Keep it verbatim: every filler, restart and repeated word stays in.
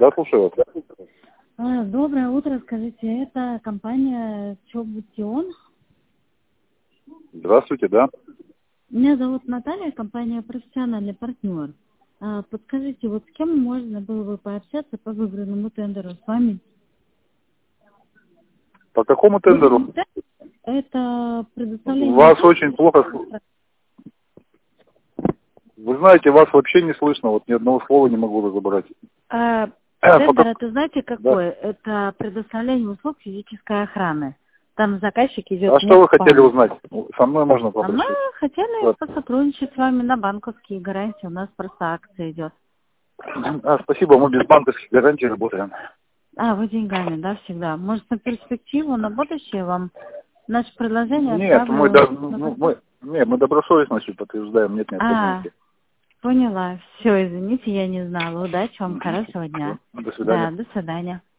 Да, слушаю вас. А, Доброе утро, скажите, это компания Чобутион? Здравствуйте, да. Меня зовут Наталья, компания «Профессиональный партнер». А, Подскажите, вот с кем можно было бы пообщаться по выигранному тендеру с вами? По какому тендеру? Это предоставление Вас услуг. очень плохо слышно. Вы знаете, вас вообще не слышно, вот ни одного слова не могу разобрать. А, По Тендер, как- это знаете Да. какой? Это предоставление услуг физической охраны. Там заказчик идет А не что вы в спам. хотели узнать? Со мной можно А мы попросить. хотели Вот. посотрудничать с вами на банковские гарантии. У нас просто акция идет. А, спасибо, мы без банковских гарантий работаем. А, вы деньгами, да, всегда. Может, на перспективу, на будущее вам наше предложение Нет, мы, отправлю? да, ну, мы, нет, мы добросовестностью подтверждаем, нет А, необходимости. поняла. Все, извините, я не знала. Удачи вам, хорошего дня. До Да, свидания. до свидания.